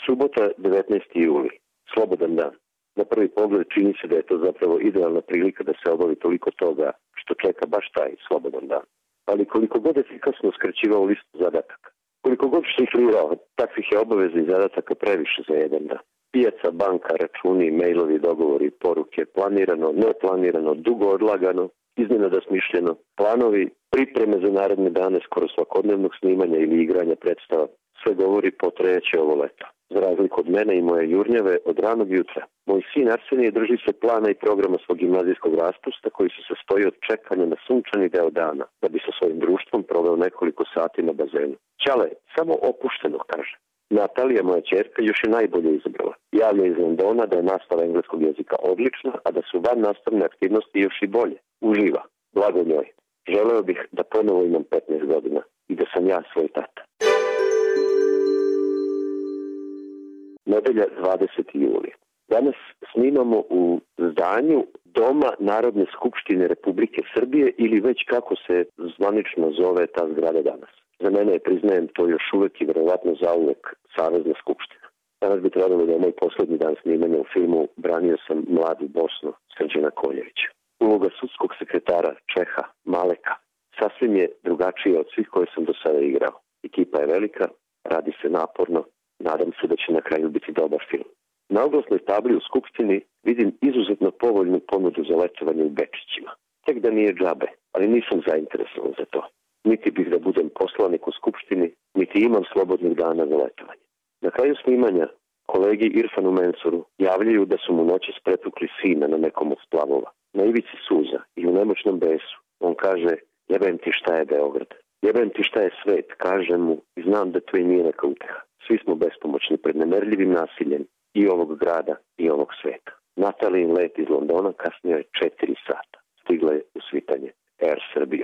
Subota, 19. juli. Slobodan dan. Na prvi pogled čini se da je to zapravo idealna prilika da se obavi toliko toga što čeka baš taj slobodan dan. Ali koliko god efikasno skraćivao listu zadataka, koliko god šifrirao, takvih je obaveza i zadataka previše za jedan dan. Pijaca, banka, računi, mailovi, dogovori, poruke, planirano, neplanirano, dugo odlagano, iznenada smišljeno, planovi, pripreme za naredne dane skoro svakodnevnog snimanja ili igranja predstava, sve govori potreće ovo leto. Za razliku od mene i moje jurnjave od ranog jutra, moj sin Arsenije drži se plana i programa svog gimnazijskog raspusta koji se sastoji od čekanja na sunčani deo dana, da bi sa svojim društvom proveo nekoliko sati na bazenu. Ćale, samo opušteno, kaže. Natalija, moja ćerka, još je najbolje izabrala. Javlja iz Londona da je nastava engleskog jezika odlična, a da su van nastavne aktivnosti još i bolje. Uživa. Blago njoj. Želeo bih da ponovo imam 15 godina i da sam ja svoj tata. Nedelja, 20. juli. Danas snimamo u zdanju Doma Narodne skupštine Republike Srbije ili već kako se zvanično zove ta zgrada danas. Za mene je, priznajem, to još uvek i verovatno zauvek Savezna skupština. Danas bi trebalo da je moj poslednji dan snimanja u filmu Branio sam mladu Bosnu Srđana Koljevića. Uloga sudskog sekretara Čeha Maleka sasvim je drugačija od svih koje sam do sada igrao. Ekipa je velika, radi se naporno, nadam se da će na kraju biti dobar film. Na oglasnoj tabli u Skupštini vidim izuzetno povoljnu ponudu za letovanje u Bečićima. Tek da nije džabe, ali nisam zainteresovan za to. Niti bih da budem poslanik u Skupštini, niti imam slobodnih dana za letovanje. Na kraju snimanja kolegi Irfanu Mensuru javljaju da su mu noćas pretukli sina na nekom od splavova. Na ivici suza i u nemoćnom besu on kaže: jebem ti šta je Beograd, jebem ti šta je svet, kažem mu i znam da to i nije neka uteha. Svi smo bespomoćni pred nemerljivim nasiljem i ovog grada i ovog sveta. Natalijin let iz Londona kasnije je 4 sata. Stigla je u svitanje Air Srbija.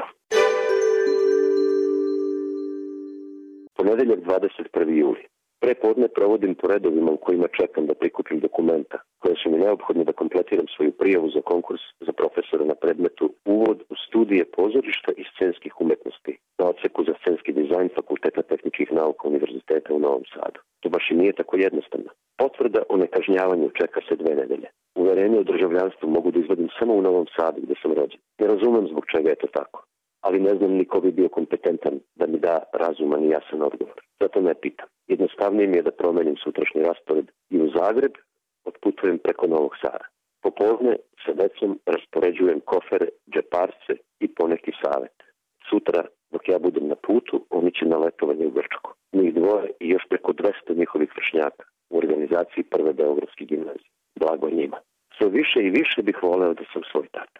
Ponedeljak, 21. juli. Prepodne provodim po redovima u kojima čekam da prikupim dokumenta koje su mi neophodne da kompletiram svoju prijavu za konkurs za profesora na predmetu Uvod u studije pozorišta i scenskih umetnosti na odseku za scenski dizajn Fakulteta tehničkih nauka Univerziteta u Novom Sadu. To baš i nije tako jednostavno. Potvrda o nekažnjavanju čeka se 2 nedelje. Uverenje o državljanstvu mogu da izvadim samo u Novom Sadu gde sam rođen. Ne razumem zbog čega je to tako, ali ne znam ni ko bi bio kompetentan da mi da razuman i jasan odgovor. Zato ne pitam. Jednostavnije mi je da promenim sutrašnji raspored i u Zagreb otputujem preko Novog Sada. Popodne sa decom raspoređujem kofere, džeparce i poneki savet. Sutra, dok ja budem na putu, oni će na letovanje u Grčku. Njih dvoje i još preko 200 njihovih vršnjaka u organizaciji Prve Beogradske gimnazije. Blago njima. Sve više i više bih voleo da sam svoj tata.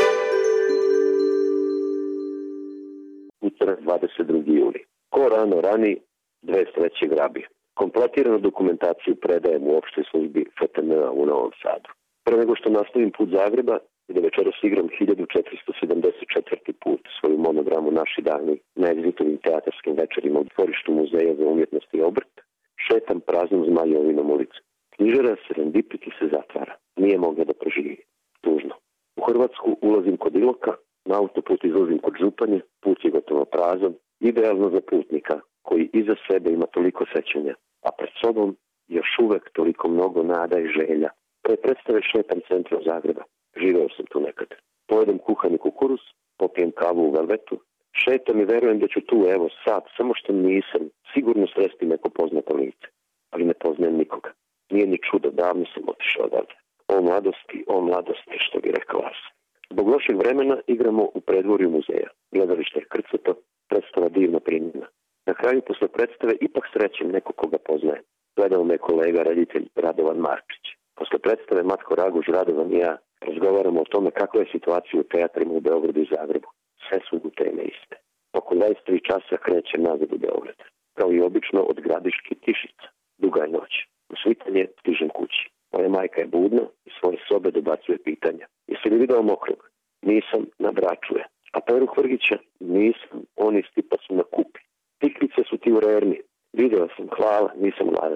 Utorak, 22. juli. Ko rano rani, 2 sreće grabi. Kompletiranu dokumentaciju predajem u opštoj službi FTN-a u Novom Sadu. Pre nego što nastavim put Zagreba, gde večeras igram 1474. put svoju monogramu Naši dani na egzitovim teatarskim večerima u dvorištu Muzeja za umjetnost i obrt, šetam praznom Zmajovinom ulicom. Knjižara Serendipiti se zatvara. Nije mogla da proživi. Tužno. U Hrvatsku ulazim kod Iloka, na autoput izlazim kod Županje, put je gotovo prazan, idealno za putnika koji iza sebe ima toliko sećanja, a pred sobom još uvek toliko mnogo nada i želja. Pre predstave šetam centrom Zagreba. Živeo sam tu nekad. Pojedem kuhani kukuruz, popijem kavu u Velvetu, šetam i verujem da ću tu, evo sad, samo što nisam, sigurno sresti neko poznato lice. Ali ne poznajem nikoga. Nije ni čudo, davno sam otišao odavde. O mladosti, što bi rekao vas. Zbog lošeg vremena igramo u predvorju muzeja. Gledalište je krcato, predstava divno primljena. Na kraju posle predstave ipak srećem neko koga poznajem. Gledao me kolega, reditelj Radovan Marčić. Posle predstave Matko Raguž, Radovan i ja razgovaramo o tome kakva je situacija u teatrima u Beogradu i Zagrebu. Sve su u teme iste. Oko 23 časa krećem nazad u Beograd. Kao i obično od Gradiške Tišica. Duga je noć. U svitanje stižem kući. Moja majka je budna i svoje sobe dobacuje pitanja. Jesi li video Mokrog? Nisam, na Bračuje. A Peru Hrgića? Nisam, oni stipa su na Kupi. Tikvice su ti u Rerni. Video sam, hvala, nisam gladan.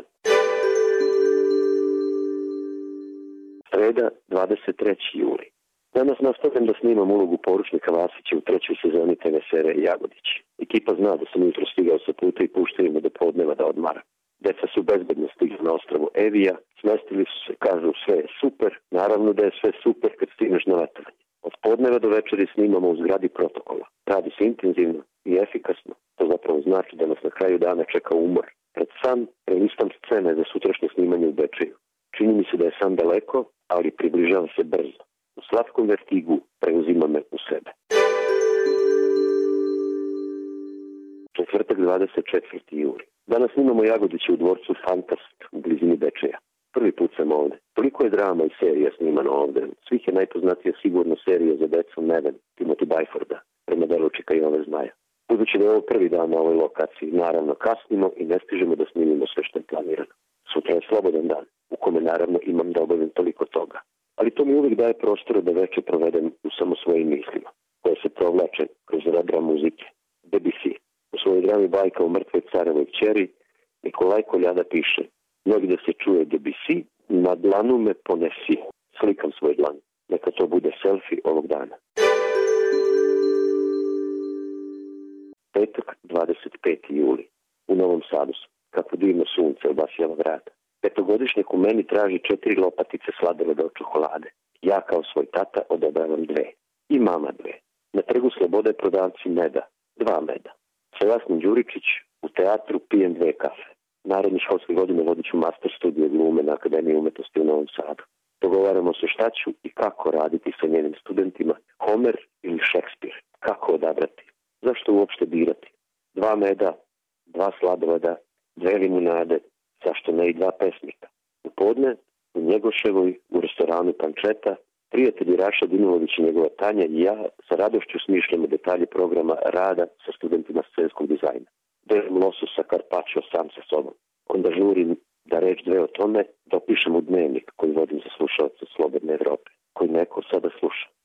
Sreda, 23. juli. Danas nastavljam da snimam ulogu poručnika Vasića u 3. sezoni TV serije Jagodić. Ekipa zna da sam jutro stigao sa puta i puštaju me do podneva da odmaram. Deca su bezbedno stigli na ostrvu Evija, smestili su se, kažu sve je super, naravno da je sve super kad stigneš na letovanje. Od podneva do večeri snimamo u zgradi protokola. Radi se intenzivno i efikasno, to zapravo znači da nas na kraju dana čeka umor. Pred san prelistam scene za sutrašnje snimanje u Bečeju. Čini mi se da je san daleko, ali približava se brzo. U slatkom vertigu preuzima me u sebe. Četvrtak 24. juli. Danas snimamo Jagodiće u dvorcu Fantast u blizini Bečeja. Prvi put sam ovde. Toliko je drama i serija snimano ovde. Svih je najpoznatija sigurno serija za decu Neven, Timothy Byforda, prema delu Čika i ove zmaja. Budući da je ovo prvi dan na ovoj lokaciji, naravno kasnimo i ne stižemo da snimimo sve što je planirano. Sutra je slobodan dan, u kome naravno imam da obavim toliko toga. Ali to mi uvijek daje prostora da veče provedem u samo svojim mislima, koje se provlače kroz rebra muzike. BBC. U svojoj drami Bajka o mrtvoj carevoj kćeri, Nikolaj Koljada piše: "Mnogi da se čuje BBC, na dlanu me ponesi." Slikam svoj dlan. Neka to bude selfie ovog dana. Petak, 25. juli. U Novom Sadu sam. Kako divno sunce obasjava vrata. Petogodišnjak u meni traži 4 lopatice sladoleda od čokolade. Ja kao svoj tata odabravam 2. I mama 2. Na Trgu Slobode prodavci meda. 2 meda. Sa Jasnim Đuričić u teatru pijem 2 kafe. Naredne školske godine vodit ću master studije glume na Akademiji umetnosti u Novom Sadu. Dogovaramo se šta ću i kako raditi sa njenim studentima, Homer ili Šekspir. Kako odabrati? Zašto uopšte birati? 2 meda, 2 sladoleda, 2 limunade, zašto ne i 2 pesnika? U podne, u Njegoševoj, u restoranu Pančeta, prijatelji Raša Dinulović i njegova Tanja i ja sa radošću smišljamo detalje programa rada sa studentima scenskog dizajna. Držim lososa Karpačo sam sa sobom. Onda žurim da reč 2 o tome dopišem u dnevnik koji vodim za slušalce Slobodne Evrope, koji neko sada sluša.